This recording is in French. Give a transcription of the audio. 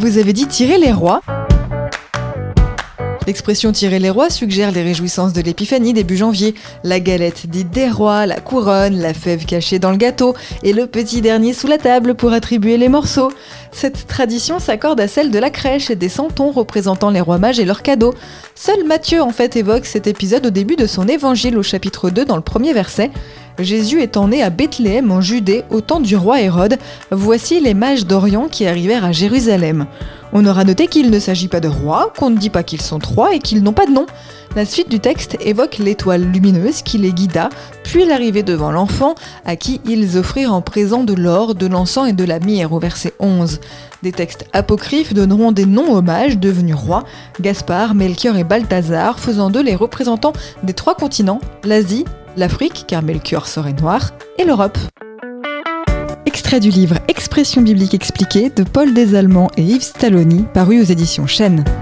Vous avez dit tirer les rois ? L'expression tirer les rois suggère les réjouissances de l'épiphanie début janvier. La galette dite des rois, la couronne, la fève cachée dans le gâteau et le petit dernier sous la table pour attribuer les morceaux. Cette tradition s'accorde à celle de la crèche et des santons représentant les rois mages et leurs cadeaux. Seul Matthieu en fait évoque cet épisode au début de son évangile au chapitre 2 dans le premier verset. Jésus étant né à Bethléem en Judée au temps du roi Hérode, voici les mages d'Orient qui arrivèrent à Jérusalem. On aura noté qu'il ne s'agit pas de rois, qu'on ne dit pas qu'ils sont trois et qu'ils n'ont pas de nom. La suite du texte évoque l'étoile lumineuse qui les guida, puis l'arrivée devant l'enfant, à qui ils offrirent en présent de l'or, de l'encens et de la myrrhe, au verset 11. Des textes apocryphes donneront des noms aux mages devenus rois, Gaspard, Melchior et Balthazar, faisant d'eux les représentants des trois continents, l'Asie, l'Afrique, car Melchior serait noir, et l'Europe. Extrait du livre Expression biblique expliquée de Paul Desallemands et Yves Stalloni, paru aux éditions Chênes.